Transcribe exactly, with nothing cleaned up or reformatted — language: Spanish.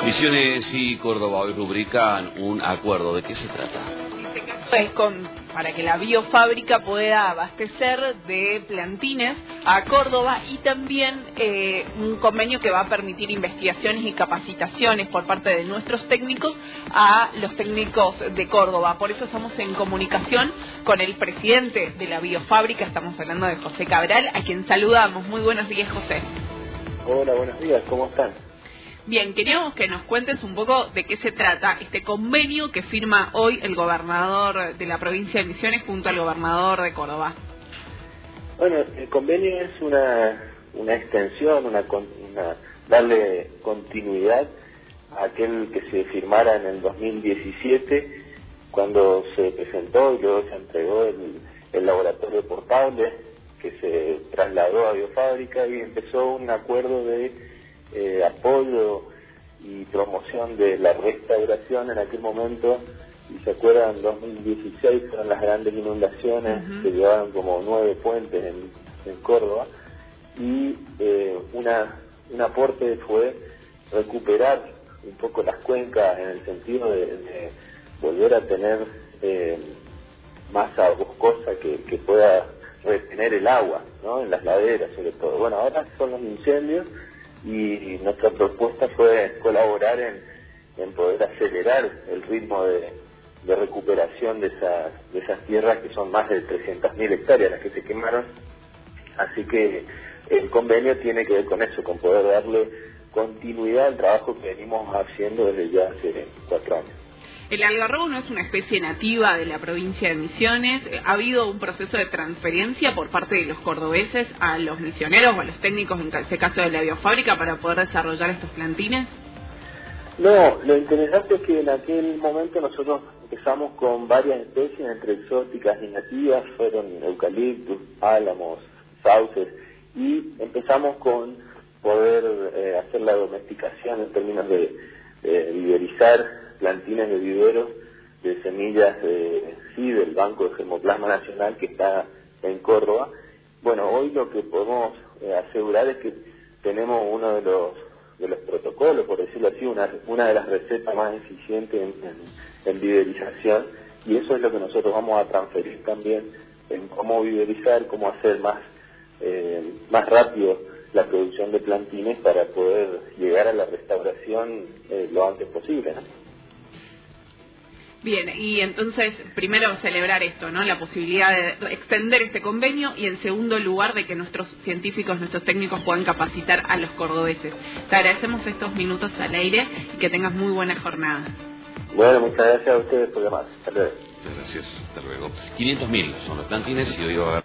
Misiones y Córdoba hoy rubrican un acuerdo. ¿De qué se trata? Este caso es con, para que la biofábrica pueda abastecer de plantines a Córdoba y también eh, un convenio que va a permitir investigaciones y capacitaciones por parte de nuestros técnicos a los técnicos de Córdoba. Por eso estamos en comunicación con el presidente de la biofábrica, estamos hablando de José Cabral, a quien saludamos. Muy buenos días, José. Hola, buenos días, ¿cómo están? Bien, queríamos que nos cuentes un poco de qué se trata este convenio que firma hoy el gobernador de la provincia de Misiones junto al gobernador de Córdoba. Bueno, el convenio es una, una extensión, una, una darle continuidad a aquel que se firmara en el dos mil diecisiete, cuando se presentó y luego se entregó el, el laboratorio portable, que se trasladó a Biofábrica y empezó un acuerdo de Eh, apoyo y promoción de la restauración. En aquel momento, si se acuerdan, en dos mil dieciséis fueron las grandes inundaciones uh-huh. que llevaban como nueve puentes en, en Córdoba, y eh, una, un aporte fue recuperar un poco las cuencas en el sentido de, de volver a tener eh, masa boscosa que, que pueda retener el agua, ¿no? En las laderas sobre todo. Bueno, ahora son los incendios, y nuestra propuesta fue colaborar en, en poder acelerar el ritmo de, de recuperación de esas, de esas tierras, que son más de trescientas mil hectáreas las que se quemaron. Así que el convenio tiene que ver con eso, con poder darle continuidad al trabajo que venimos haciendo desde ya hace cuatro años. El algarrobo no es una especie nativa de la provincia de Misiones. ¿Ha habido un proceso de transferencia por parte de los cordobeses a los misioneros o a los técnicos, en este caso de la biofábrica, para poder desarrollar estos plantines? No, lo interesante es que en aquel momento nosotros empezamos con varias especies, entre exóticas y nativas, fueron eucaliptus, álamos, sauces, y empezamos con poder eh, hacer la domesticación en términos de, de viverizar plantines de viveros de semillas de sí del Banco de Germoplasma Nacional, que está en Córdoba. Bueno, hoy lo que podemos eh, asegurar es que tenemos uno de los de los protocolos, por decirlo así, una una de las recetas más eficientes en, en, en viverización, y eso es lo que nosotros vamos a transferir también en cómo viverizar, cómo hacer más eh, más rápido la producción de plantines para poder llegar a la restauración eh, lo antes posible, ¿no? Bien, y entonces, primero celebrar esto, ¿no? La posibilidad de extender este convenio, y en segundo lugar de que nuestros científicos, nuestros técnicos puedan capacitar a los cordobeses. Te agradecemos estos minutos al aire y que tengas muy buena jornada. Bueno, muchas gracias a ustedes por llamar. Hasta luego. Muchas gracias. Hasta luego. quinientos mil son los plantines y hoy va a haber